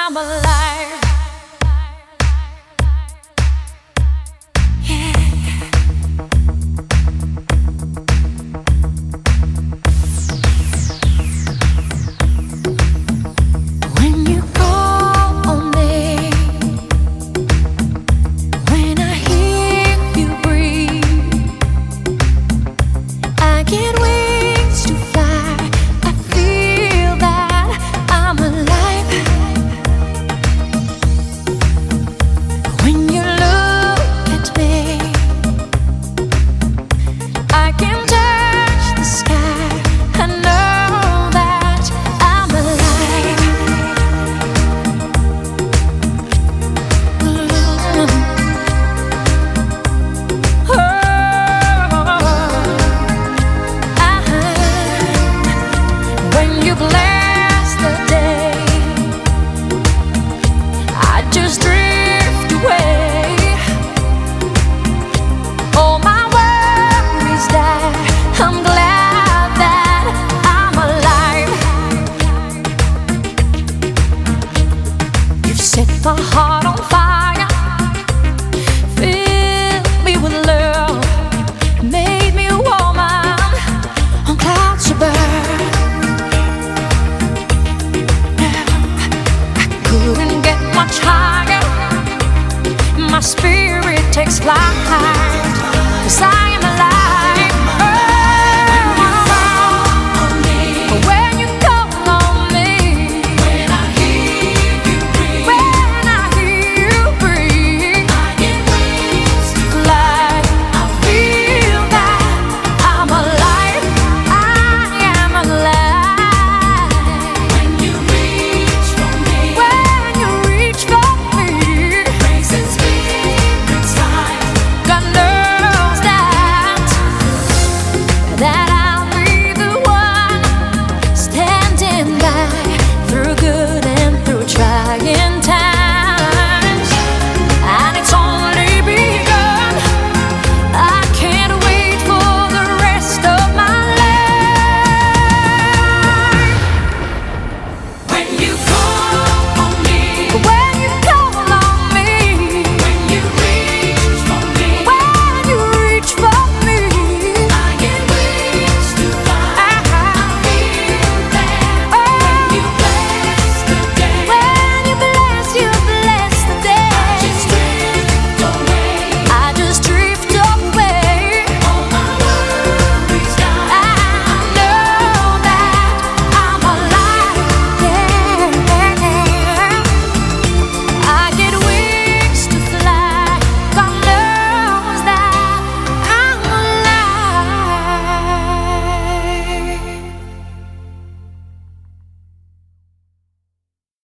I'm alive. Yeah. When you call on me, when I hear you breathe, I get wings to fly. I feel that I'm alive. When you look at me, I can touch the sky. I know that I'm alive. When you bless the day, I just drift away. All my worries die. I'm glad that I'm alive. You've set my heart on fire, filled me with love, made me a woman on clouds above. Couldn't get much higher. My spirit takes flight, 'cause I